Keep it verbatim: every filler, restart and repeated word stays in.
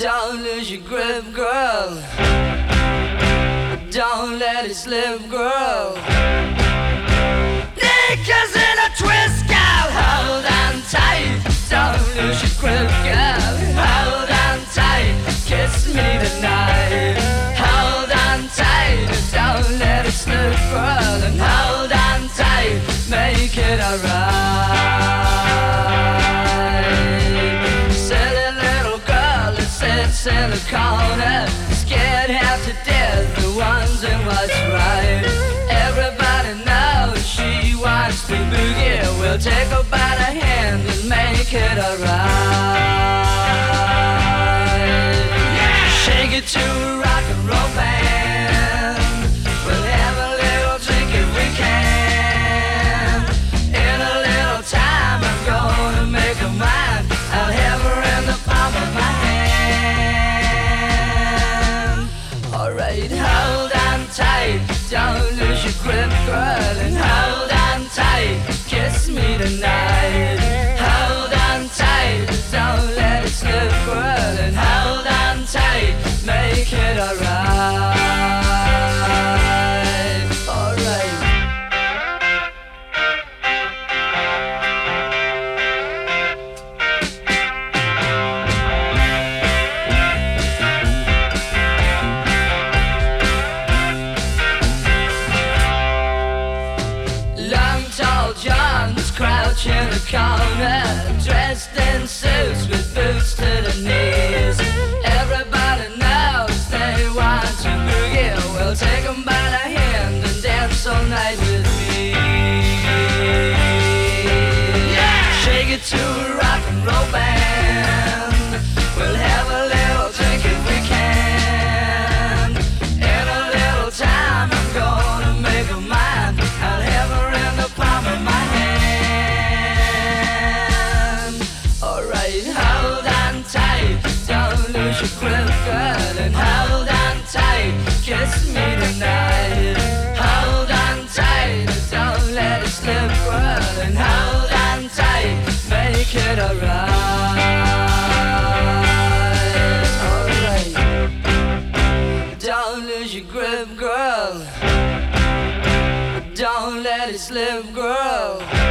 Don't lose your grip, girl. Don't let it slip, girl. Knickers in a twist, girl. Hold on tight. Don't lose your grip, girl. Hold on tight. Kiss me tonight. Hold on tight. Don't let it slip, girl. And hold on tight. Make it alright. Silly little girl that sits in the corner, scared half to death, the ones in what's right. Everybody knows she wants to boogie. We'll take her by the hand and make it alright. Yeah! Shake it to a rock and roll band. We'll have a little drink if we can. In a little time I'm gonna make her mine. I'll have her in the palm of my hand. Alright, hold on tight. Don't lose your grip, girl. And hold on tight. Kiss me tonight. Hold on tight. Don't let it slip, girl. And hold on tight. Make it alright. Alright. Long, tall John's crouching in the corner, dressed in suits with boots to the knees. Everybody knows they want to boogie. We'll take them by the hand and dance all night with me. Yeah! Shake it to a rock and roll band. We'll have a little drink if we can. In a little time I'm gonna make her mine. I'll have her in the palm of my hand. Alright, hold on tight. Don't lose your grip, girl. And hold on tight. Kiss me tonight. Hold on tight. Don't let it slip, girl. And hold on tight. Make it alright. Alright. Don't lose your grip, girl. Don't let it slip, girl.